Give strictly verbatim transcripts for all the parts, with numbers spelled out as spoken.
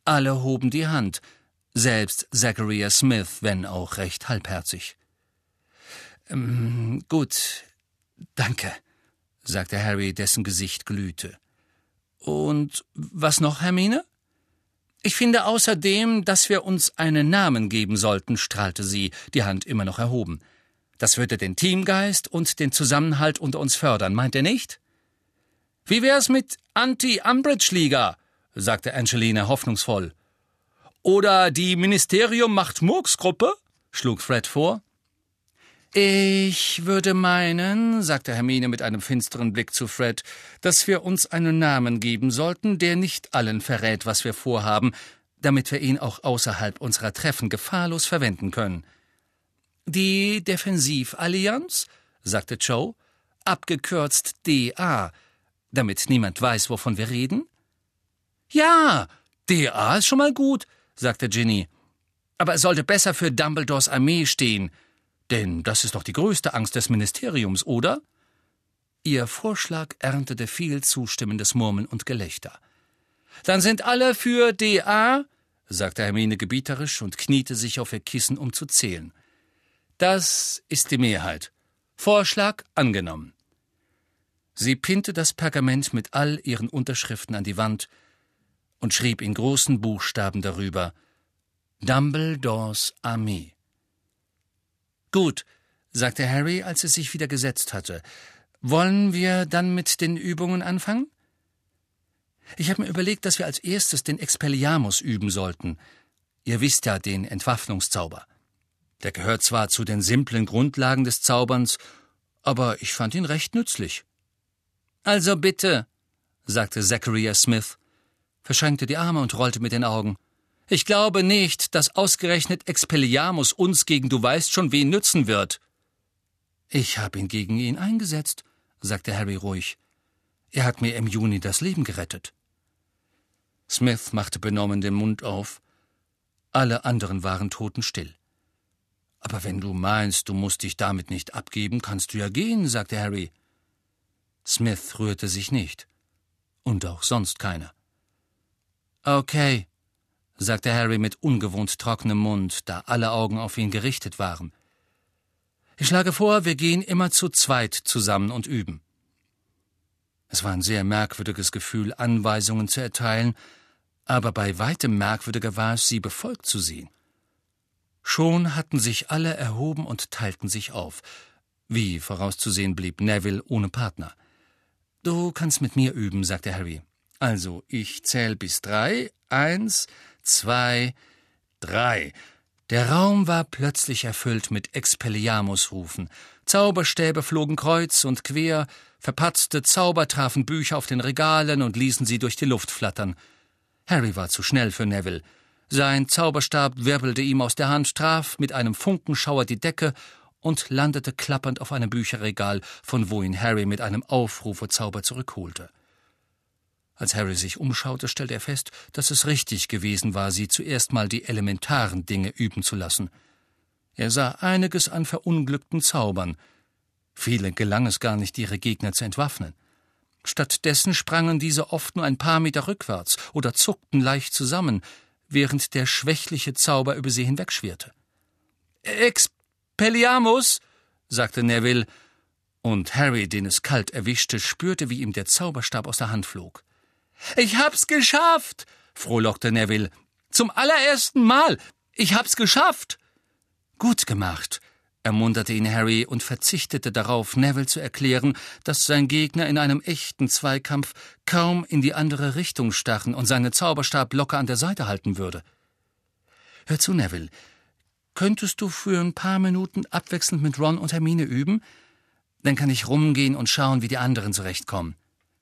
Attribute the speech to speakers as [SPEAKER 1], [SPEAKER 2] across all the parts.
[SPEAKER 1] Alle hoben die Hand, selbst Zachariah Smith, wenn auch recht halbherzig. Ähm, »Gut, danke«, sagte Harry, dessen Gesicht glühte. »Und was noch, Hermine?« »Ich finde außerdem, dass wir uns einen Namen geben sollten«, strahlte sie, die Hand immer noch erhoben. »Das würde den Teamgeist und den Zusammenhalt unter uns fördern, meint ihr nicht?« »Wie wär's mit Anti-Umbridge-Liga?«, sagte Angelina hoffnungsvoll. »Oder die Ministerium-macht-Murks-Gruppe?«, schlug Fred vor. »Ich würde meinen«, sagte Hermine mit einem finsteren Blick zu Fred, »dass wir uns einen Namen geben sollten, der nicht allen verrät, was wir vorhaben, damit wir ihn auch außerhalb unserer Treffen gefahrlos verwenden können.« »Die Defensivallianz«, sagte Joe, »abgekürzt D A, damit niemand weiß, wovon wir reden?« »Ja, D A ist schon mal gut«, sagte Ginny, »aber es sollte besser für Dumbledores Armee stehen. Denn das ist doch die größte Angst des Ministeriums, oder?« Ihr Vorschlag erntete viel zustimmendes Murmeln und Gelächter. »Dann sind alle für D A«, sagte Hermine gebieterisch und kniete sich auf ihr Kissen, um zu zählen. »Das ist die Mehrheit. Vorschlag angenommen.« Sie pinnte das Pergament mit all ihren Unterschriften an die Wand und schrieb in großen Buchstaben darüber: »Dumbledores Armee.« »Gut«, sagte Harry, als es sich wieder gesetzt hatte. »Wollen wir dann mit den Übungen anfangen?« »Ich habe mir überlegt, dass wir als erstes den Expelliarmus üben sollten. Ihr wisst ja, den Entwaffnungszauber. Der gehört zwar zu den simplen Grundlagen des Zauberns, aber ich fand ihn recht nützlich.« »Also bitte«, sagte Zachariah Smith, verschränkte die Arme und rollte mit den Augen. »Ich glaube nicht, dass ausgerechnet Expelliarmus uns gegen du weißt schon wen nützen wird.« »Ich habe ihn gegen ihn eingesetzt«, sagte Harry ruhig. »Er hat mir im Juni das Leben gerettet.« Smith machte benommen den Mund auf. Alle anderen waren totenstill. »Aber wenn du meinst, du musst dich damit nicht abgeben, kannst du ja gehen«, sagte Harry. Smith rührte sich nicht. Und auch sonst keiner. »Okay«, sagte Harry mit ungewohnt trockenem Mund, da alle Augen auf ihn gerichtet waren. »Ich schlage vor, wir gehen immer zu zweit zusammen und üben.« Es war ein sehr merkwürdiges Gefühl, Anweisungen zu erteilen, aber bei weitem merkwürdiger war es, sie befolgt zu sehen. Schon hatten sich alle erhoben und teilten sich auf. Wie vorauszusehen blieb Neville ohne Partner. »Du kannst mit mir üben«, sagte Harry. »Also, ich zähl bis drei. Eins, zwei, drei.« Der Raum war plötzlich erfüllt mit Expelliarmus-Rufen. Zauberstäbe flogen kreuz und quer, verpatzte Zauber trafen Bücher auf den Regalen und ließen sie durch die Luft flattern. Harry war zu schnell für Neville. Sein Zauberstab wirbelte ihm aus der Hand, traf mit einem Funkenschauer die Decke und landete klappernd auf einem Bücherregal, von wo ihn Harry mit einem Aufruferzauber zurückholte. Als Harry sich umschaute, stellte er fest, dass es richtig gewesen war, sie zuerst mal die elementaren Dinge üben zu lassen. Er sah einiges an verunglückten Zaubern. Vielen gelang es gar nicht, ihre Gegner zu entwaffnen. Stattdessen sprangen diese oft nur ein paar Meter rückwärts oder zuckten leicht zusammen, während der schwächliche Zauber über sie hinwegschwirrte. »Expelliarmus«, sagte Neville, und Harry, den es kalt erwischte, spürte, wie ihm der Zauberstab aus der Hand flog. »Ich hab's geschafft«, frohlockte Neville. »Zum allerersten Mal. Ich hab's geschafft.« »Gut gemacht«, ermunterte ihn Harry und verzichtete darauf, Neville zu erklären, dass sein Gegner in einem echten Zweikampf kaum in die andere Richtung starren und seinen Zauberstab locker an der Seite halten würde. »Hör zu, Neville. Könntest du für ein paar Minuten abwechselnd mit Ron und Hermine üben? Dann kann ich rumgehen und schauen, wie die anderen zurechtkommen.«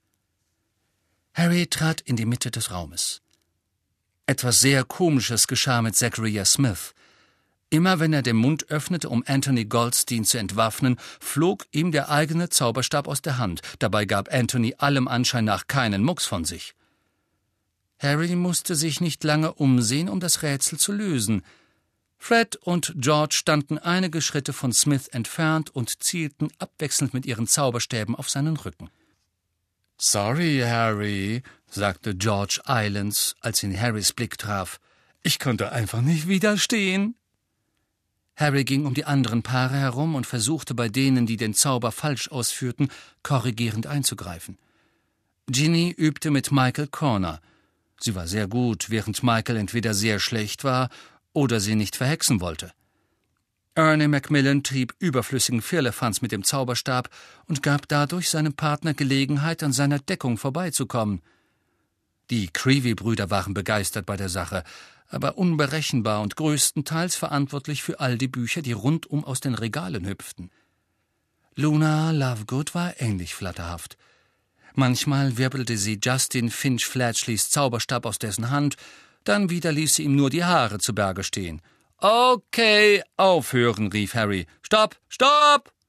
[SPEAKER 1] Harry trat in die Mitte des Raumes. Etwas sehr Komisches geschah mit Zachariah Smith. Immer wenn er den Mund öffnete, um Anthony Goldstein zu entwaffnen, flog ihm der eigene Zauberstab aus der Hand. Dabei gab Anthony allem Anschein nach keinen Mucks von sich. Harry musste sich nicht lange umsehen, um das Rätsel zu lösen. Fred und George standen einige Schritte von Smith entfernt und zielten abwechselnd mit ihren Zauberstäben auf seinen Rücken. »Sorry, Harry«, sagte George Islands, als ihn Harrys Blick traf. »Ich konnte einfach nicht widerstehen.« Harry ging um die anderen Paare herum und versuchte bei denen, die den Zauber falsch ausführten, korrigierend einzugreifen. Ginny übte mit Michael Corner. Sie war sehr gut, während Michael entweder sehr schlecht war oder sie nicht verhexen wollte. Ernie Macmillan trieb überflüssigen Firlefanz mit dem Zauberstab und gab dadurch seinem Partner Gelegenheit, an seiner Deckung vorbeizukommen. Die Creevy-Brüder waren begeistert bei der Sache, aber unberechenbar und größtenteils verantwortlich für all die Bücher, die rundum aus den Regalen hüpften. Luna Lovegood war ähnlich flatterhaft. Manchmal wirbelte sie Justin Finch Flatchleys Zauberstab aus dessen Hand, dann wieder ließ sie ihm nur die Haare zu Berge stehen. »Okay, aufhören«, rief Harry. »Stopp, stopp!«